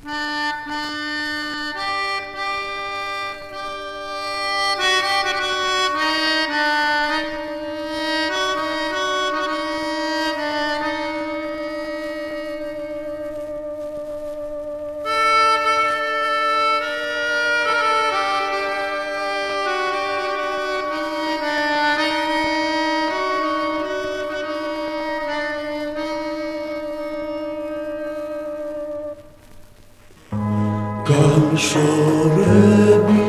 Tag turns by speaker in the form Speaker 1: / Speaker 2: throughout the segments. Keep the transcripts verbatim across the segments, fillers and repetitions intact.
Speaker 1: განშორები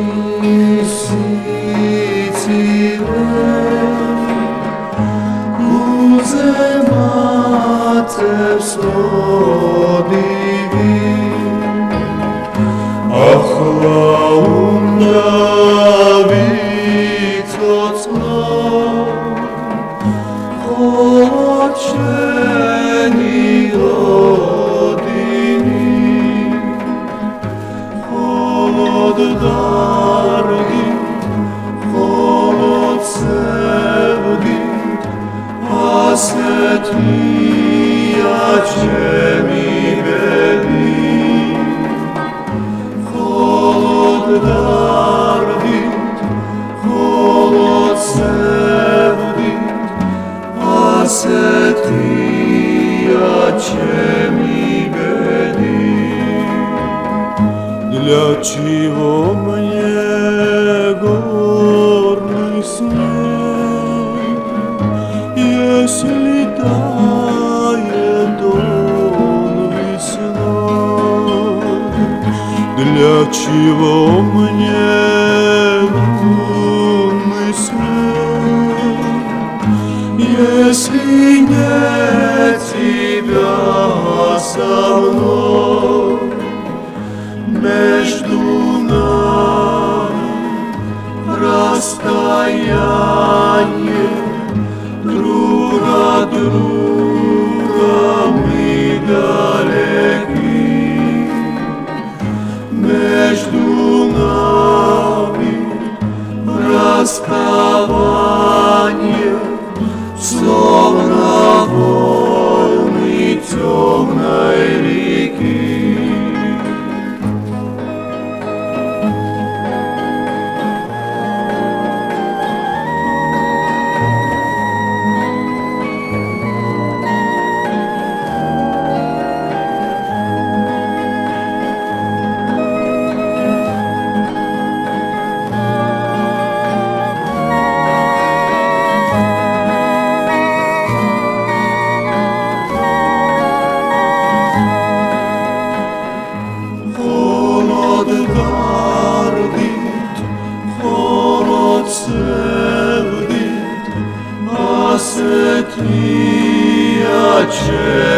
Speaker 1: სიცივე გულზე მატებს ოდივი ახლა უნდა ვიცოცხლო ხოლო შენი დარგი ხოლო ცევდი ასეთია ჩემი ბედი ხოლო დარგი ხოლო ცევდი ასეთია ჩემი ბედი. Для чего мне горный снег, если тает он весной? Для чего мне лунный снег, если нет тебя со мной? Между нами расстояние, друг от друга мы далеки. Между нами расставание, словно волны темной реки. Dardit, холод sevdit, hasretli açer.